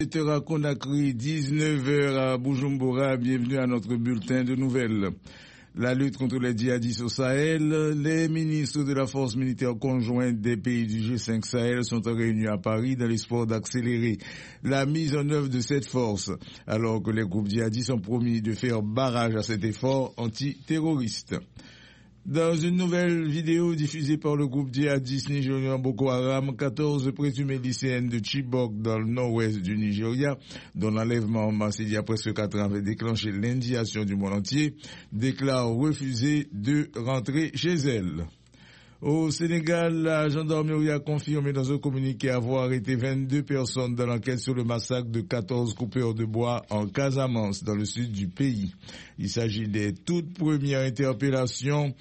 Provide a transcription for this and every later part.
7h à Conakry, 19h à Bujumbura, bienvenue à notre bulletin de nouvelles. La lutte contre les djihadistes au Sahel, les ministres de la force militaire conjointe des pays du G5 Sahel sont réunis à Paris dans l'espoir d'accélérer la mise en œuvre de cette force, alors que les groupes djihadistes ont promis de faire barrage à cet effort antiterroriste. Dans une nouvelle vidéo diffusée par le groupe djihadiste nigérian Boko Haram, 14 présumées lycéennes de Chibok dans le nord-ouest du Nigeria, dont l'enlèvement en masse il y a presque 4 ans avait déclenché l'indignation du monde entier, déclarent refuser de rentrer chez elles. Au Sénégal, la gendarmerie a confirmé dans un communiqué avoir arrêté 22 personnes dans l'enquête sur le massacre de 14 coupeurs de bois en Casamance, dans le sud du pays. Il s'agit des toutes premières interpellations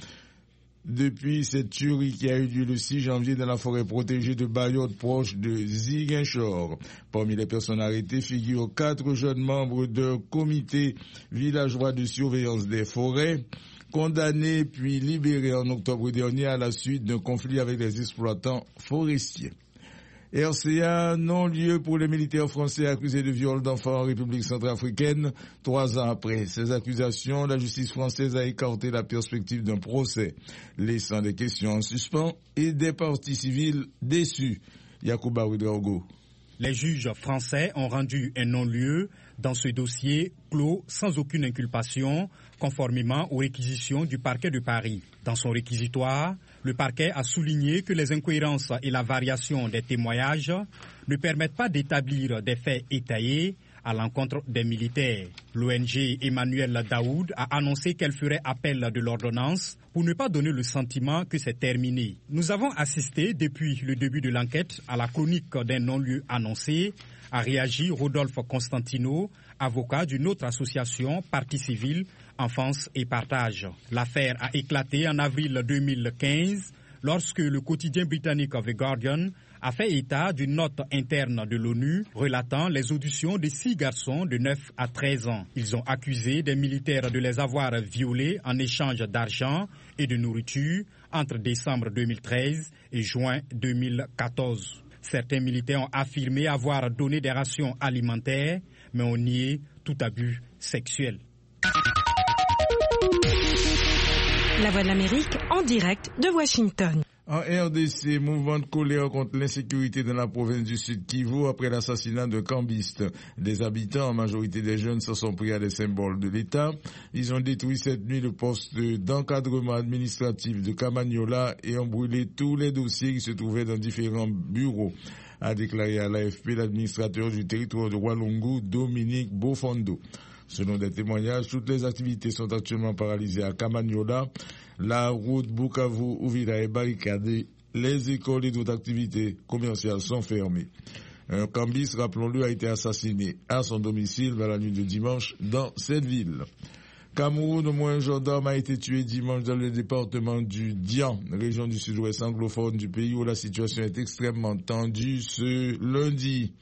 depuis cette tuerie qui a eu lieu le 6 janvier dans la forêt protégée de Bayotte, proche de Ziguinchor. Parmi les personnes arrêtées figurent 4 jeunes membres d'un comité villageois de surveillance des forêts, condamnés puis libérés en octobre dernier à la suite d'un conflit avec les exploitants forestiers. RCA, non-lieu pour les militaires français accusés de viol d'enfants en République centrafricaine. 3 ans après ces accusations, la justice française a écarté la perspective d'un procès, laissant des questions en suspens et des parties civiles déçues. Yacouba Ouedraogo. Les juges français ont rendu un non-lieu dans ce dossier clos sans aucune inculpation, conformément aux réquisitions du parquet de Paris. Dans son réquisitoire, le parquet a souligné que les incohérences et la variation des témoignages ne permettent pas d'établir des faits étayés à l'encontre des militaires. L'ONG Emmanuel Daoud a annoncé qu'elle ferait appel de l'ordonnance pour ne pas donner le sentiment que c'est terminé. Nous avons assisté depuis le début de l'enquête à la chronique d'un non-lieu annoncé, a réagi Rodolphe Constantino, avocat d'une autre association, Partie civile, Enfance et Partage. L'affaire a éclaté en avril 2015 lorsque le quotidien britannique The Guardian a fait état d'une note interne de l'ONU relatant les auditions de 6 garçons de 9 à 13 ans. Ils ont accusé des militaires de les avoir violés en échange d'argent et de nourriture entre décembre 2013 et juin 2014. Certains militaires ont affirmé avoir donné des rations alimentaires, mais ont nié tout abus sexuel. La Voix de l'Amérique en direct de Washington. En RDC, mouvement de colère contre l'insécurité dans la province du Sud Kivu après l'assassinat de cambistes. Des habitants, en majorité des jeunes, se sont pris à des symboles de l'État. Ils ont détruit cette nuit le poste d'encadrement administratif de Kamanyola et ont brûlé tous les dossiers qui se trouvaient dans différents bureaux, a déclaré à l'AFP l'administrateur du territoire de Walungu, Dominique Bofondo. Selon des témoignages, toutes les activités sont actuellement paralysées à Kamanyola. La route Bukavu-Uvira est barricadée. Les écoles et d'autres activités commerciales sont fermées. Un cambiste, rappelons-le, a été assassiné à son domicile dans la nuit de dimanche dans cette ville. Cameroun, au moins un gendarme a été tué dimanche dans le département du Dian, région du sud-ouest anglophone du pays où la situation est extrêmement tendue ce lundi.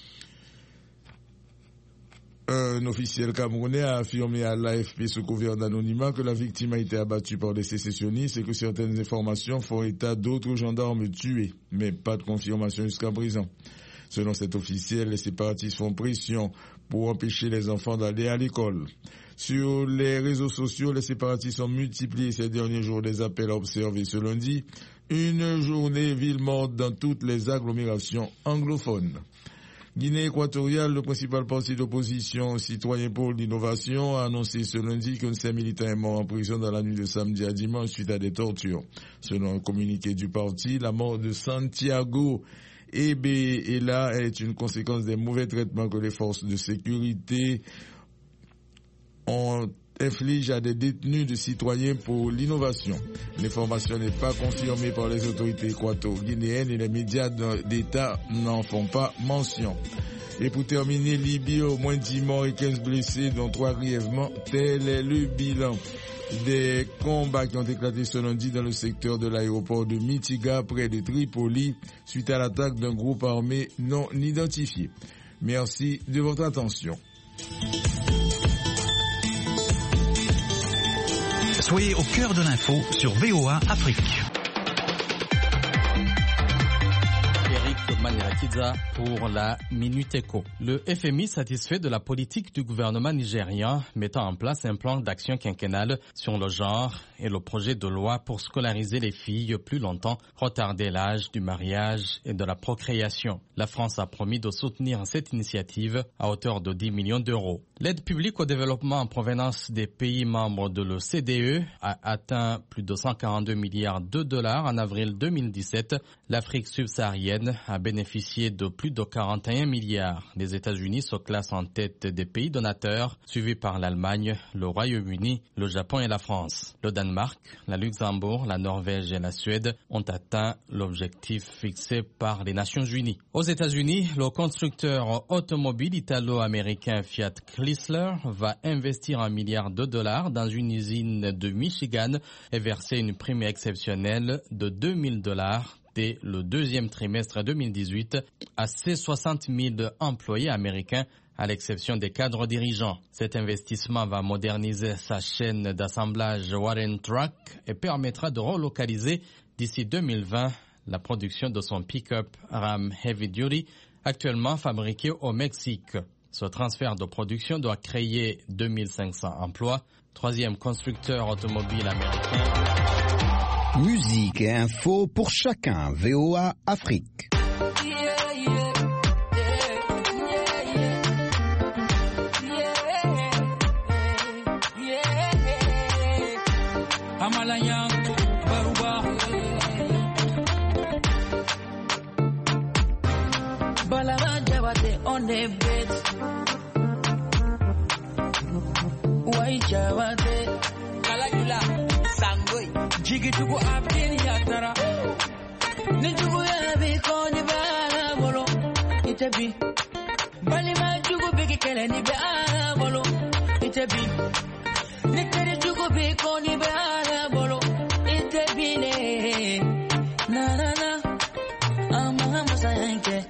Un officiel camerounais a affirmé à l'AFP sous couvert d'anonymat que la victime a été abattue par des sécessionnistes et que certaines informations font état d'autres gendarmes tués, mais pas de confirmation jusqu'à présent. Selon cet officiel, les séparatistes font pression pour empêcher les enfants d'aller à l'école. Sur les réseaux sociaux, les séparatistes ont multiplié ces derniers jours des appels à observer ce lundi une journée ville morte dans toutes les agglomérations anglophones. Guinée équatoriale, le principal parti d'opposition Citoyens pour l'innovation, a annoncé ce lundi qu'un de ses militants est mort en prison dans la nuit de samedi à dimanche suite à des tortures. Selon un communiqué du parti, la mort de Santiago Ela est une conséquence des mauvais traitements que les forces de sécurité ont inflige à des détenus de Citoyens pour l'innovation. L'information n'est pas confirmée par les autorités équato-guinéennes et les médias d'État n'en font pas mention. Et pour terminer, Libye, au moins 10 morts et 15 blessés, dont 3 grièvement. Tel est le bilan des combats qui ont éclaté ce lundi dans le secteur de l'aéroport de Mitiga, près de Tripoli, suite à l'attaque d'un groupe armé non identifié. Merci de votre attention. Soyez au cœur de l'info sur VOA Afrique. Eric Maniraki Hamza pour la Minute Éco. Le FMI satisfait de la politique du gouvernement nigérien mettant en place un plan d'action quinquennal sur le genre et le projet de loi pour scolariser les filles plus longtemps, retarder l'âge du mariage et de la procréation. La France a promis de soutenir cette initiative à hauteur de 10 millions d'euros. L'aide publique au développement en provenance des pays membres de l'OCDE a atteint plus de 142 milliards de dollars en avril 2017. L'Afrique subsaharienne a bénéficié de plus de 41 milliards. Les États-Unis se classent en tête des pays donateurs, suivis par l'Allemagne, le Royaume-Uni, le Japon et la France. Le Danemark, la Luxembourg, la Norvège et la Suède ont atteint l'objectif fixé par les Nations Unies. Aux États-Unis, le constructeur automobile italo-américain Fiat Chrysler va investir $1 milliard dans une usine de Michigan et verser une prime exceptionnelle de $2 000 dès le deuxième trimestre 2018 à ses 60 000 employés américains, à l'exception des cadres dirigeants. Cet investissement va moderniser sa chaîne d'assemblage Warren Truck et permettra de relocaliser d'ici 2020 la production de son pick-up Ram Heavy Duty, actuellement fabriqué au Mexique. Ce transfert de production doit créer 2500 emplois. Troisième constructeur automobile américain. Musique et info pour chacun. VOA Afrique. On the bed, why Javate, Kalagula, Sangoi, Jigituku Abdin Yatara, Nituku Yabi Koni Bolo, Itabi, Balima Jugu Big Kelly Bolo, Itabi, Nikari Jugu Big Koni Bolo, Itabi, na na na, Amahamusanke,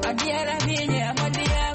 Adiara biye amadiya